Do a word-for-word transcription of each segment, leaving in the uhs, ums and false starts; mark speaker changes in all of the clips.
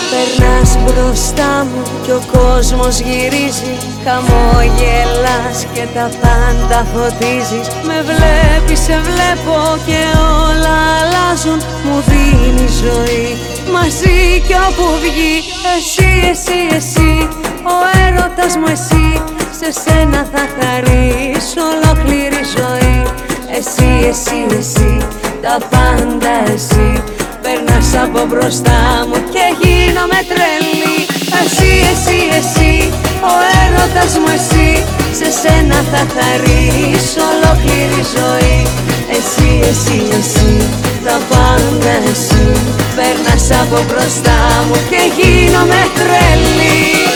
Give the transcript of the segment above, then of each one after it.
Speaker 1: Περνάς μπροστά μου κι ο κόσμος γυρίζει, χαμόγελας και τα πάντα φωτίζεις. Με βλέπεις, σε βλέπω και όλα αλλάζουν. Μου δίνει ζωή μαζί κι όπου βγει. Εσύ, εσύ, εσύ, ο έρωτας μου εσύ, σε σένα θα χαρίσω ολόκληρη ζωή. Εσύ, εσύ, εσύ, τα πάντα εσύ, περνάς από μπροστά μου και γίνομαι τρελή. Εσύ, εσύ, εσύ, ο έρωτας μου εσύ, σε σένα θα χαρίσω ολόκληρη ζωή. Εσύ, εσύ, εσύ, τα πάντα εσύ, περνάς από μπροστά μου και γίνομαι τρελή.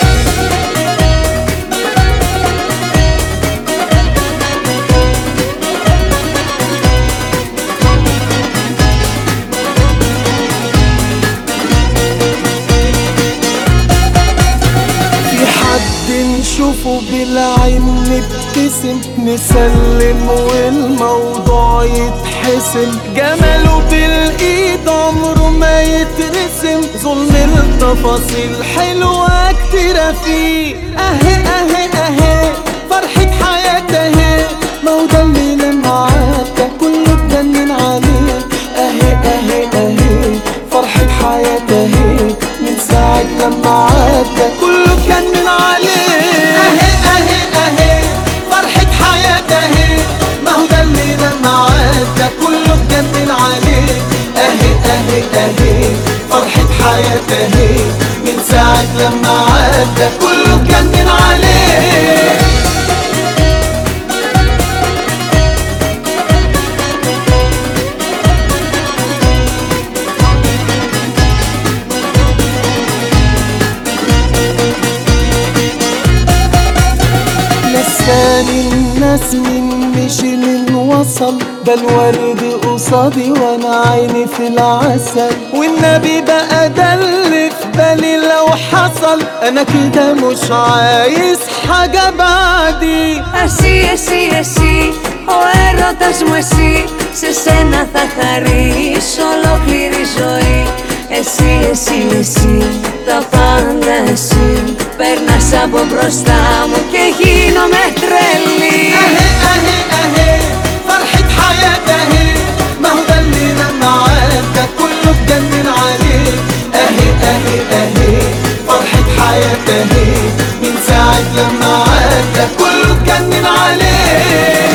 Speaker 2: نشوفه بالعين نبتسم، نسلم والموضوع يتحسم. جماله بالايد عمره ما يترسم، ظلم التفاصيل حلوة كتيرة فيه. اهي اهي اهي فرحة حياتي اهي، ما هو ده اللي لما عدى كله اتجنن عليه. اهي اهي اهي فرحة حياتي اهي، من ساعة لما عدى كله اتجنن عليه. كله اتجنن عليه. اهي اهي اهي فرحة حياتي اهي، من ساعة لما عدى كله اتجنن عليه. نساني الناس من مشي من وصل، ده الورد قصادي وانا عيني في العسل. والنبي بقى ده اللي في بالي لو حصل، انا كده مش عايز حاجة بعدي.
Speaker 1: Εσύ, εσύ, εσύ, ο έρωτας μου εσύ, σε σένα θα χαρίσω ολόκληρη ζωή. Εσύ, εσύ, εσύ, τα πάντα εσύ, περνάς από μπροστά μου και γίνομαι τρελή.
Speaker 2: اهي اهي اهي فرحة حياتي اهي، ما هو ده اللي لما عدى كله اتجنن عليه. اهي اهي اهي فرحة حياتي اهي، من ساعة لما عدى كله اتجنن عليه.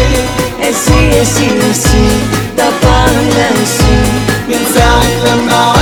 Speaker 1: Εσύ, εσύ, εσύ, τα πάντα εσύ,
Speaker 2: من ساعة لما